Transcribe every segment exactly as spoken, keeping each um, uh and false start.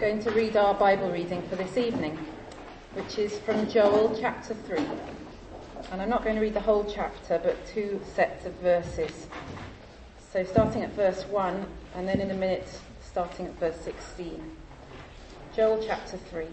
going to read our Bible reading for this evening, which is from Joel chapter three. And I'm not going to read the whole chapter, but two sets of verses. So starting at verse one, and then in a minute starting at verse sixteen. Joel chapter three.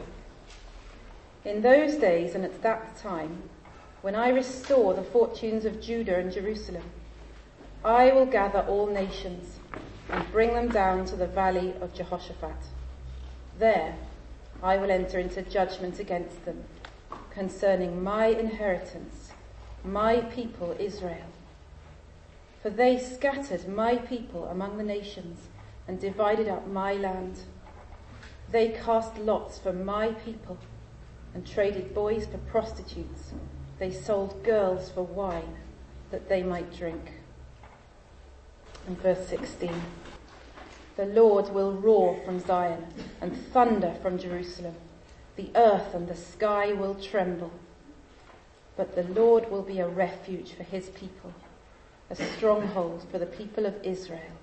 In those days and at that time, when I restore the fortunes of Judah and Jerusalem, I will gather all nations and bring them down to the valley of Jehoshaphat. There I will enter into judgment against them concerning my inheritance, my people Israel. For they scattered my people among the nations and divided up my land. They cast lots for my people and traded boys for prostitutes. They sold girls for wine that they might drink. And verse sixteen. The Lord will roar from Zion and thunder from Jerusalem. The earth and the sky will tremble. But the Lord will be a refuge for his people, a stronghold for the people of Israel.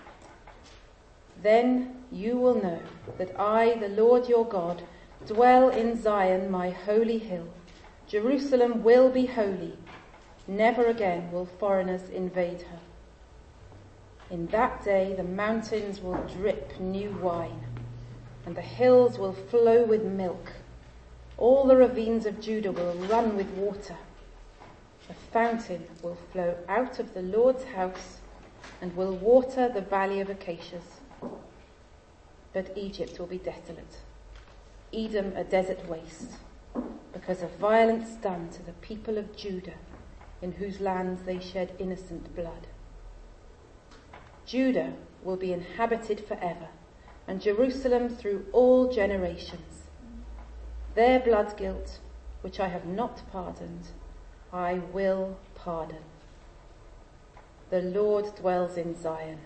Then you will know that I, the Lord your God, dwell in Zion, my holy hill. Jerusalem will be holy. Never again will foreigners invade her. In that day the mountains will drip new wine, and the hills will flow with milk. All the ravines of Judah will run with water. A fountain will flow out of the Lord's house and will water the valley of acacias. But Egypt will be desolate, Edom a desert waste, because of violence done to the people of Judah, in whose lands they shed innocent blood. Judah will be inhabited forever, and Jerusalem through all generations. Their blood guilt, which I have not pardoned, I will pardon. The Lord dwells in Zion.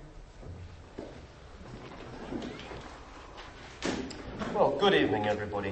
Well, good evening, everybody.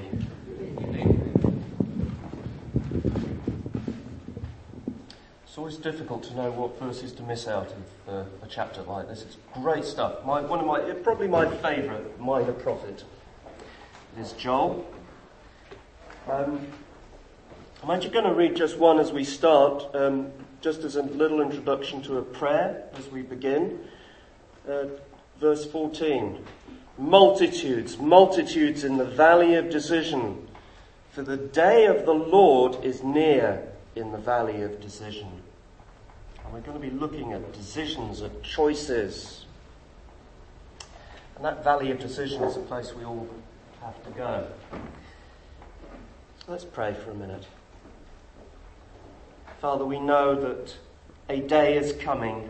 It's always difficult to know what verses to miss out of uh, a chapter like this. It's great stuff. My, one of my, probably my favourite minor prophet is Joel. Um, I'm actually going to read just one as we start, um, just as a little introduction to a prayer as we begin. Uh, verse fourteen. Multitudes, multitudes in the valley of decision, for the day of the Lord is near in the valley of decision. And we're going to be looking at decisions, at choices. And that valley of decision is a place we all have to go. So let's pray for a minute. Father, we know that a day is coming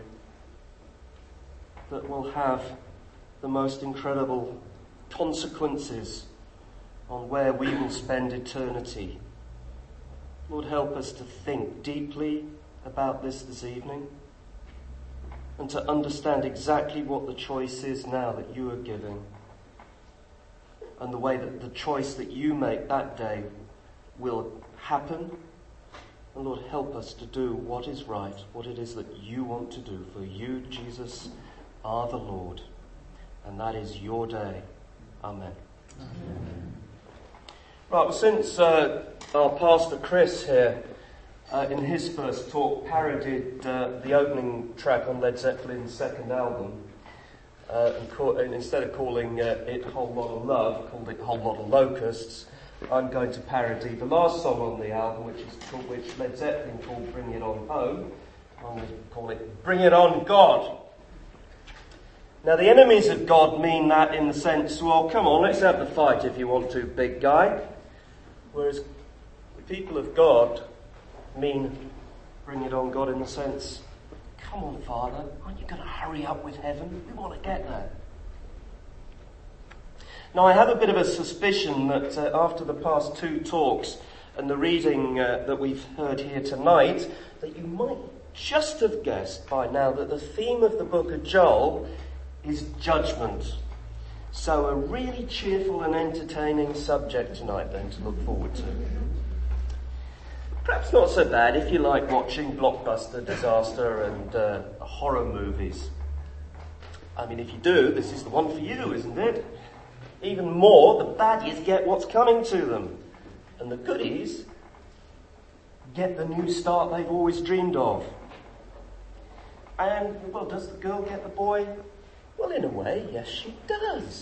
that will have the most incredible consequences on where we will spend eternity. Lord, help us to think deeply about this this evening and to understand exactly what the choice is now that you are giving and the way that the choice that you make that day will happen. And Lord, help us to do what is right, what it is that you want to do. For you, Jesus, are the Lord, and that is your day. Amen. Amen. Right, well, since uh, our pastor Chris here, uh, in his first talk, parodied uh, the opening track on Led Zeppelin's second album, uh, and, call, and instead of calling uh, it Whole Lot of Love, called it Whole Lot of Locusts, I'm going to parody the last song on the album, which is called, which Led Zeppelin called Bring It On Home. I'm going to call it Bring It On God. Now, the enemies of God mean that in the sense, well, come on, let's have the fight if you want to, big guy. Whereas the people of God mean bring it on God in the sense, come on, Father, aren't you going to hurry up with heaven? We want to get there. Now, I have a bit of a suspicion that uh, after the past two talks and the reading uh, that we've heard here tonight, that you might just have guessed by now that the theme of the book of Joel is judgment. So a really cheerful and entertaining subject tonight then to look forward to. Perhaps not so bad if you like watching blockbuster, disaster and uh, horror movies. I mean, if you do, this is the one for you, isn't it? Even more, the baddies get what's coming to them. And the goodies get the new start they've always dreamed of. And, well, does the girl get the boy? Well, in a way, yes, she does.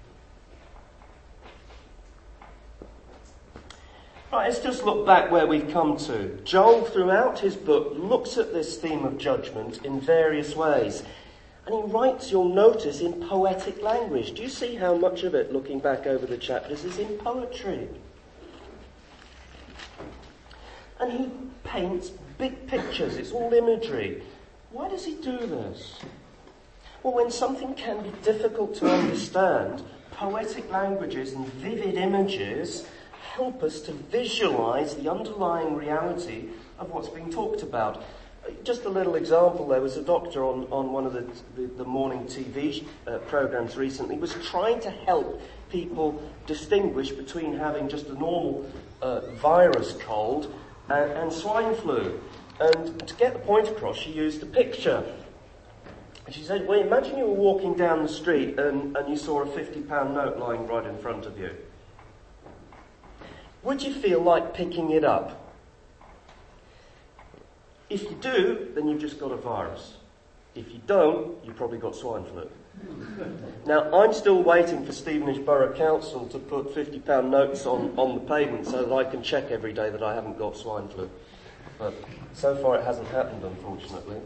Right, let's just look back where we've come to. Joel, throughout his book, looks at this theme of judgment in various ways. And he writes, you'll notice, in poetic language. Do you see how much of it, looking back over the chapters, is in poetry? And he paints big pictures. It's all imagery. Why does he do this? Well, when something can be difficult to understand, poetic languages and vivid images help us to visualize the underlying reality of what's being talked about. Just a little example, there was a doctor on, on one of the, the, the morning T V uh, programs recently was trying to help people distinguish between having just a normal uh, virus cold and, and swine flu. And to get the point across, she used a picture. And she said, well, imagine you were walking down the street and, and you saw a fifty pound note lying right in front of you. Would you feel like picking it up? If you do, then you've just got a virus. If you don't, you've probably got swine flu. Now, I'm still waiting for Stevenage Borough Council to put fifty pound notes on, on the pavement so that I can check every day that I haven't got swine flu. But so far it hasn't happened, unfortunately.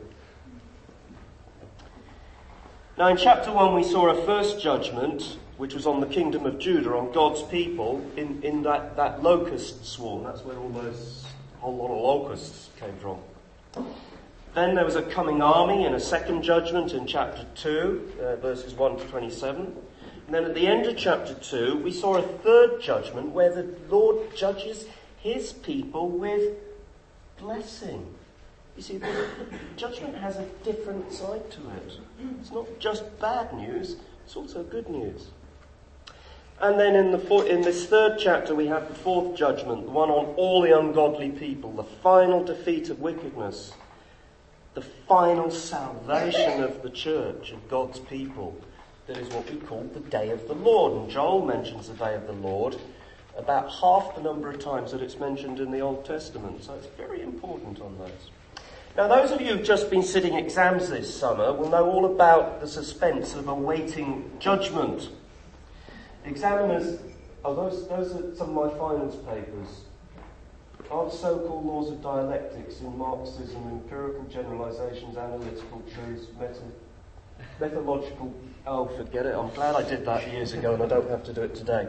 Now, in chapter one, we saw a first judgment, which was on the kingdom of Judah, on God's people, in, in that, that locust swarm. That's where all those whole lot of locusts came from. Then there was a coming army in a second judgment in chapter two, uh, verses one to twenty-seven. And then at the end of chapter two, we saw a third judgment where the Lord judges his people with blessing. You see, the judgment has a different side to it. It's not just bad news, it's also good news. And then in the four, in this third chapter, we have the fourth judgment, the one on all the ungodly people, the final defeat of wickedness, the final salvation of the church, of God's people. That is what we call the day of the Lord. And Joel mentions the day of the Lord about half the number of times that it's mentioned in the Old Testament. So it's very important on those. Now, those of you who've just been sitting exams this summer will know all about the suspense of awaiting judgment. Examiners, oh, those, those are some of my finance papers. Are the so-called laws of dialectics in Marxism, empirical generalizations, analytical truths, meta, methodological... Oh, forget it. I'm glad I did that years ago and I don't have to do it today.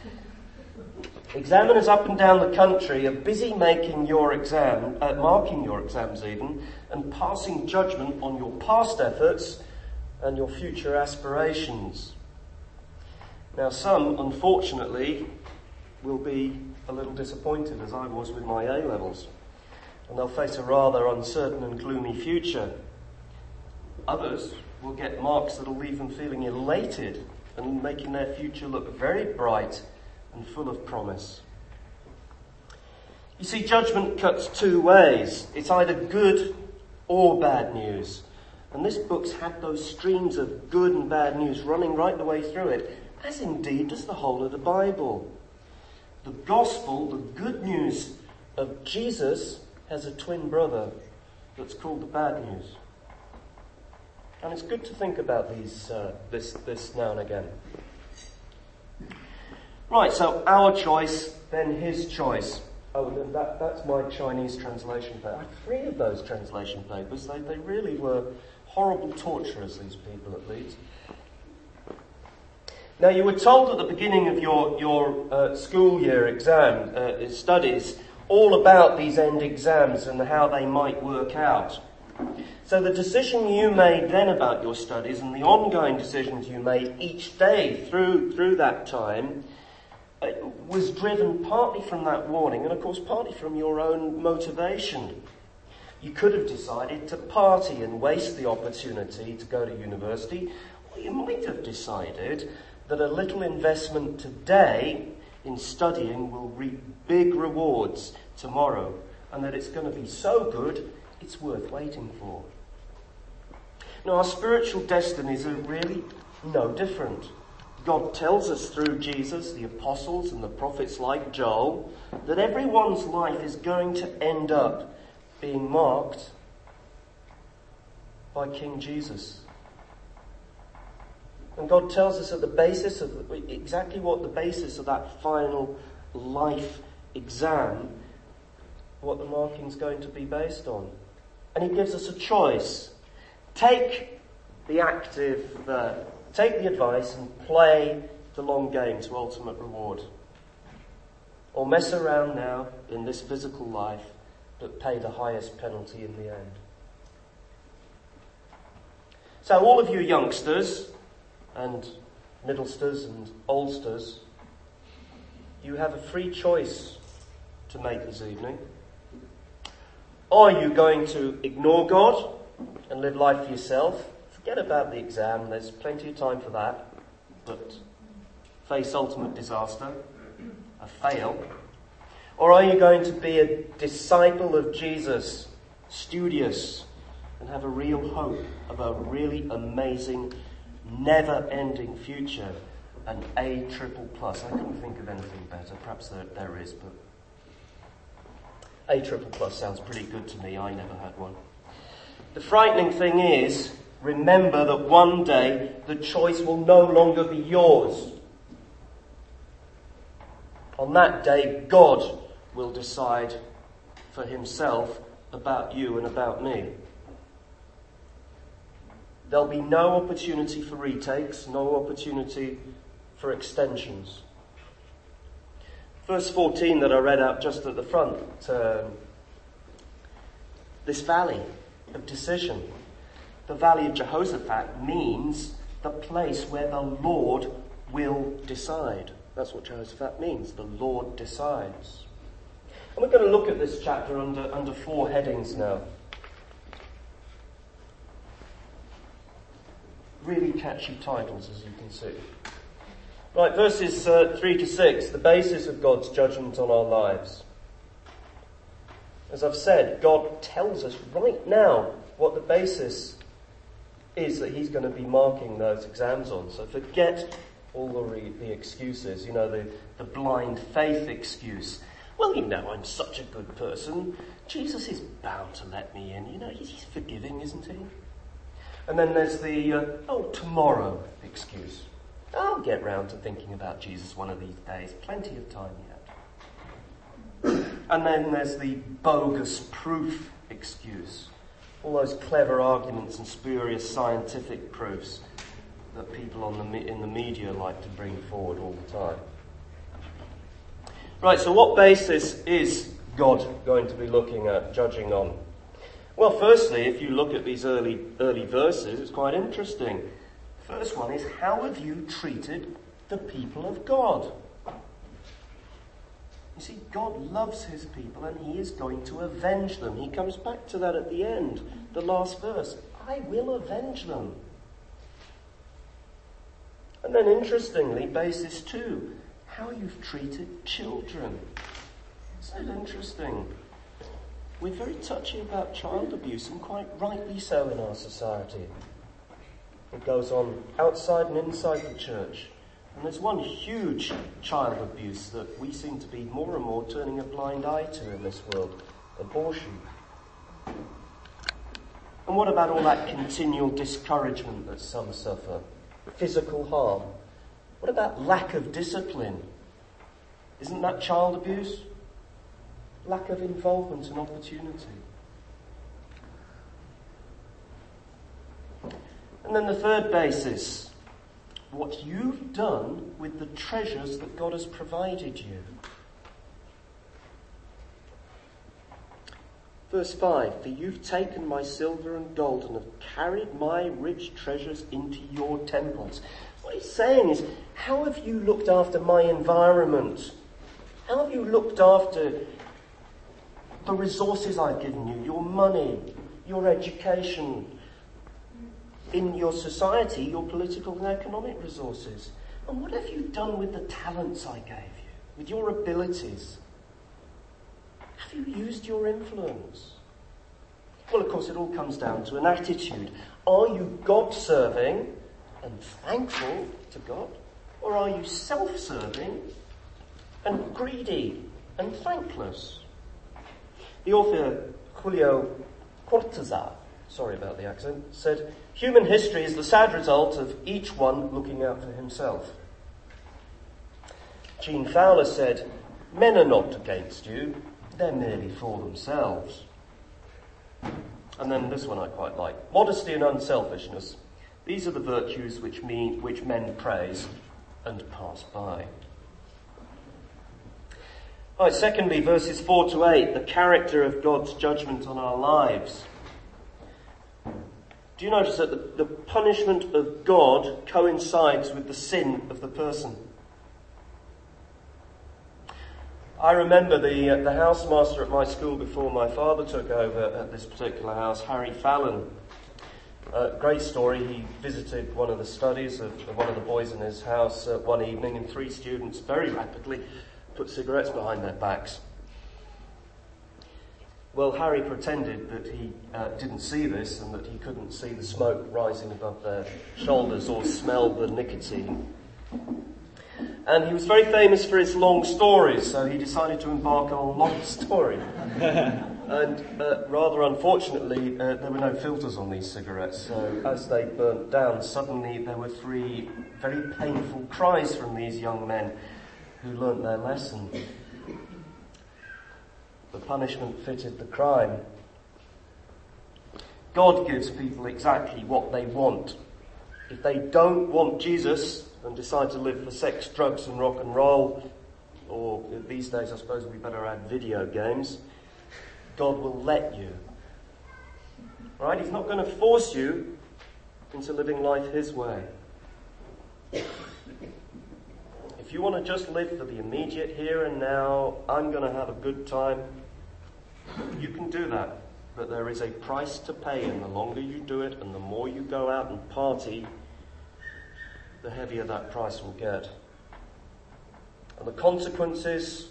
Examiners up and down the country are busy making your exam, uh, marking your exams even, and passing judgment on your past efforts and your future aspirations. Now, some, unfortunately, will be a little disappointed, as I was with my A-levels, and they'll face a rather uncertain and gloomy future. Others will get marks that'll leave them feeling elated and making their future look very bright and full of promise. You see, judgment cuts two ways. It's either good or bad news. And this book's had those streams of good and bad news running right the way through it, as indeed does the whole of the Bible. The gospel, the good news of Jesus, has a twin brother that's called the bad news. And it's good to think about these, uh, this, this now and again. Right, so our choice, then his choice. Oh, then that, that's my Chinese translation paper. I had three of those translation papers. They, they really were horrible torturers, these people at Leeds. Now, you were told at the beginning of your, your uh, school year exam uh, studies all about these end exams and how they might work out. So the decision you made then about your studies and the ongoing decisions you made each day through, through that time uh, was driven partly from that warning and, of course, partly from your own motivation. You could have decided to party and waste the opportunity to go to university, or you might have decided that a little investment today in studying will reap big rewards tomorrow, and that it's going to be so good it's worth waiting for. Now, our spiritual destinies are really no different. God tells us through Jesus, the apostles and the prophets like Joel, that everyone's life is going to end up being marked by King Jesus. And God tells us at the basis of exactly what the basis of that final life exam, what the marking's going to be based on. And he gives us a choice. Take the active, uh, take the advice and play the long game to ultimate reward. Or mess around now in this physical life, but pay the highest penalty in the end. So all of you youngsters and middlesters and oldsters, you have a free choice to make this evening. Are you going to ignore God and live life for yourself? Forget about the exam, there's plenty of time for that. But face ultimate disaster, a fail. Or are you going to be a disciple of Jesus, studious, and have a real hope of a really amazing, never-ending future, an A triple plus? I couldn't think of anything better. Perhaps there, there is, but A triple plus sounds pretty good to me. I never had one. The frightening thing is, remember that one day the choice will no longer be yours. On that day, God will decide for himself about you and about me. There'll be no opportunity for retakes, no opportunity for extensions. Verse fourteen that I read out just at the front, um, this valley of decision, the valley of Jehoshaphat, means the place where the Lord will decide. That's what Jehoshaphat means, the Lord decides. And we're going to look at this chapter under, under four headings now. Really catchy titles, as you can see. Right, verses uh, three to six, the basis of God's judgment on our lives. As I've said, God tells us right now what the basis is that he's going to be marking those exams on. So forget all the, re- the excuses, you know, the, the blind faith excuse. Well, you know, I'm such a good person. Jesus is bound to let me in. You know, he's, he's forgiving, isn't he? And then there's the, uh, oh, tomorrow excuse. I'll get round to thinking about Jesus one of these days. Plenty of time yet. And then there's the bogus proof excuse. All those clever arguments and spurious scientific proofs that people on the me- in the media like to bring forward all the time. Right, so what basis is God going to be looking at, judging on? Well, firstly, if you look at these early early verses, it's quite interesting. First one is, how have you treated the people of God? You see, God loves his people and he is going to avenge them. He comes back to that at the end, the last verse. I will avenge them. And then interestingly, basis two, how you've treated children. Isn't it interesting? We're very touchy about child abuse, and quite rightly so in our society. It goes on outside and inside the church. And there's one huge child abuse that we seem to be more and more turning a blind eye to in this world: abortion. And what about all that continual discouragement that some suffer? Physical harm. What about lack of discipline? Isn't that child abuse? Lack of involvement and opportunity. And then the third basis, what you've done with the treasures that God has provided you. Verse five, for you've taken my silver and gold and have carried my rich treasures into your temples. What he's saying is, how have you looked after my environment? How have you looked after the resources I've given you, your money, your education, in your society, your political and economic resources? And what have you done with the talents I gave you, with your abilities? Have you used your influence? Well, of course, it all comes down to an attitude. Are you God-serving and thankful to God? Or are you self-serving and greedy and thankless? The author Julio Cortázar, sorry about the accent, said, "Human history is the sad result of each one looking out for himself." Gene Fowler said, "Men are not against you, they're merely for themselves." And then this one I quite like. "Modesty and unselfishness, these are the virtues which mean which men praise and pass by." All right, secondly, verses four to eight, the character of God's judgment on our lives. Do you notice that the, the punishment of God coincides with the sin of the person? I remember the uh, the housemaster at my school before my father took over at this particular house, Harry Fallon. Uh, great story. He visited one of the studies of, of one of the boys in his house uh, one evening, and three students very rapidly put cigarettes behind their backs. Well, Harry pretended that he uh, didn't see this and that he couldn't see the smoke rising above their shoulders or smell the nicotine. And he was very famous for his long stories, so he decided to embark on a long story. And uh, rather unfortunately, uh, there were no filters on these cigarettes, so as they burnt down, suddenly there were three very painful cries from these young men who learnt their lesson. The punishment fitted the crime. God gives people exactly what they want. If they don't want Jesus and decide to live for sex, drugs and rock and roll, or these days I suppose we better add video games, God will let you. Right? He's not going to force you into living life his way. If you want to just live for the immediate here and now, I'm going to have a good time, you can do that. But there is a price to pay, and the longer you do it and the more you go out and party, the heavier that price will get. And the consequences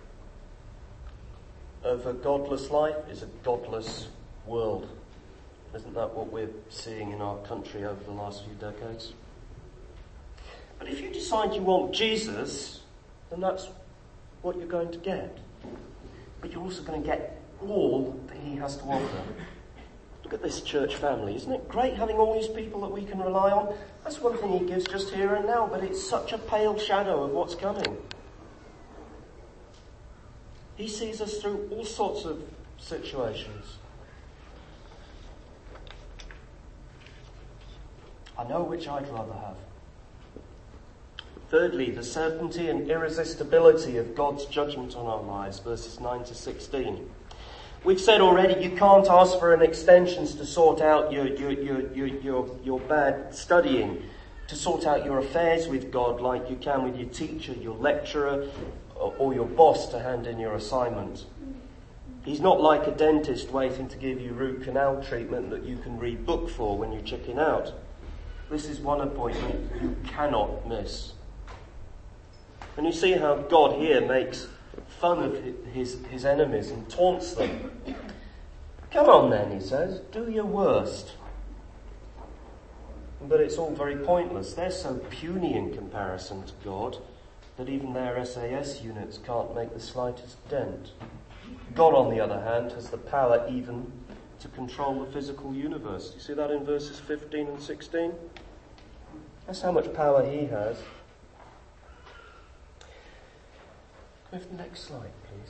of a godless life is a godless world. Isn't that what we're seeing in our country over the last few decades? But if you decide you want Jesus, then that's what you're going to get. But you're also going to get all that he has to offer. Look at this church family. Isn't it great having all these people that we can rely on? That's one thing he gives just here and now, but it's such a pale shadow of what's coming. He sees us through all sorts of situations. I know which I'd rather have. Thirdly, the certainty and irresistibility of God's judgment on our lives, verses nine to sixteen. We've said already you can't ask for an extensions to sort out your, your, your, your, your, your bad studying, to sort out your affairs with God like you can with your teacher, your lecturer, or, or your boss to hand in your assignment. He's not like a dentist waiting to give you root canal treatment that you can read book for when you chicken out. This is one appointment you cannot miss. And you see how God here makes fun of his, his enemies and taunts them. Come on then, he says, do your worst. But it's all very pointless. They're so puny in comparison to God that even their S A S units can't make the slightest dent. God, on the other hand, has the power even to control the physical universe. You see that in verses fifteen and sixteen? That's how much power he has. Go to the next slide, please.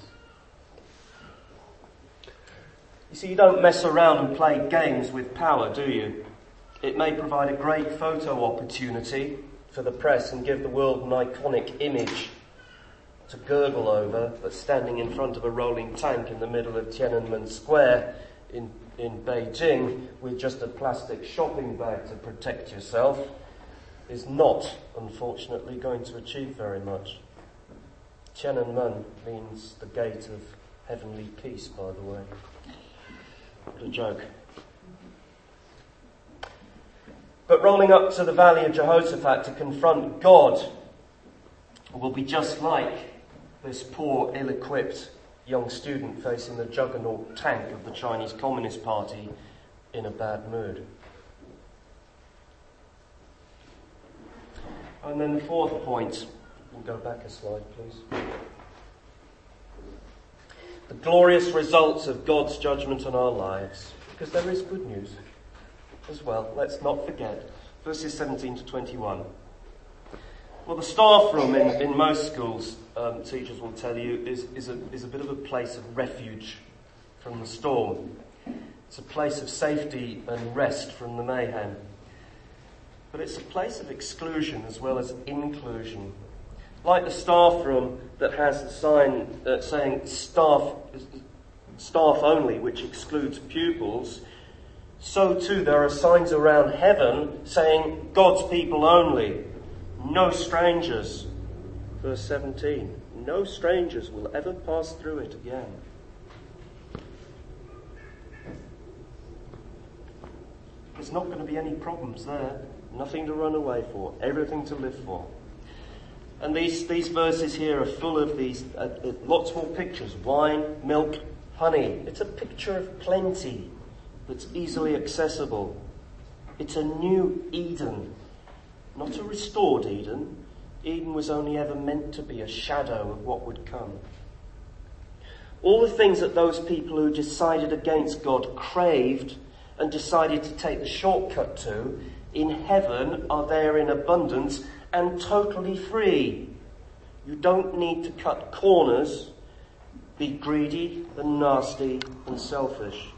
You see, you don't mess around and play games with power, do you? It may provide a great photo opportunity for the press and give the world an iconic image to gurgle over, but standing in front of a rolling tank in the middle of Tiananmen Square in, in Beijing with just a plastic shopping bag to protect yourself is not, unfortunately, going to achieve very much. Tiananmen means the gate of heavenly peace, by the way. What a joke. But rolling up to the valley of Jehoshaphat to confront God will be just like this poor, ill-equipped young student facing the juggernaut tank of the Chinese Communist Party in a bad mood. And then the fourth point, we'll go back a slide, please. The glorious results of God's judgment on our lives, because there is good news as well. Let's not forget. Verses seventeen to twenty-one. Well, the staff room in, in most schools, um, teachers will tell you, is, is, a, is a bit of a place of refuge from the storm. It's a place of safety and rest from the mayhem. But it's a place of exclusion as well as inclusion. Like the staff room that has the sign uh, saying staff, staff only, which excludes pupils, so too there are signs around heaven saying God's people only, no strangers. Verse seventeen, no strangers will ever pass through it again. There's not going to be any problems there. Nothing to run away for. Everything to live for. And these, these verses here are full of these, uh, uh, lots more pictures. Wine, milk, honey. It's a picture of plenty that's easily accessible. It's a new Eden. Not a restored Eden. Eden was only ever meant to be a shadow of what would come. All the things that those people who decided against God craved and decided to take the shortcut to, in heaven are there in abundance and totally free. You don't need to cut corners, be greedy and nasty and selfish.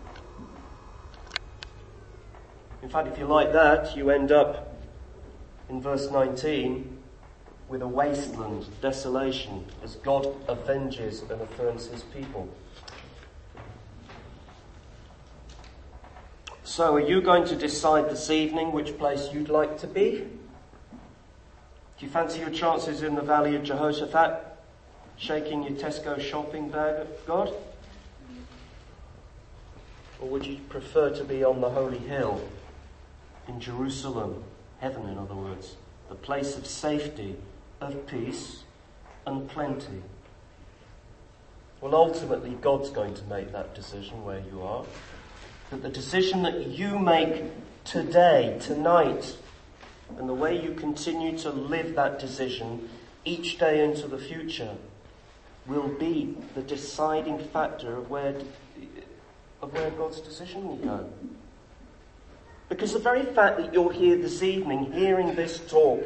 In fact, if you like that, you end up in verse nineteen with a wasteland, desolation, as God avenges and affirms his people. So, are you going to decide this evening which place you'd like to be? Do you fancy your chances in the Valley of Jehoshaphat, shaking your Tesco shopping bag at God? Or would you prefer to be on the holy hill in Jerusalem, heaven in other words, the place of safety, of peace and plenty? Well, ultimately, God's going to make that decision where you are. But the decision that you make today, tonight, and the way you continue to live that decision each day into the future will be the deciding factor of where, of where God's decision will go. Because the very fact that you're here this evening hearing this talk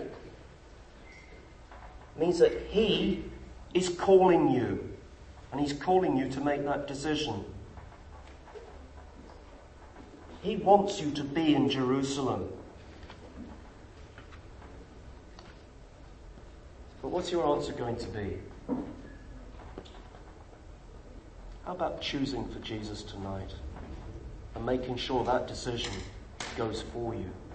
means that he is calling you, and he's calling you to make that decision. He wants you to be in Jerusalem. But what's your answer going to be? How about choosing for Jesus tonight and making sure that decision goes for you?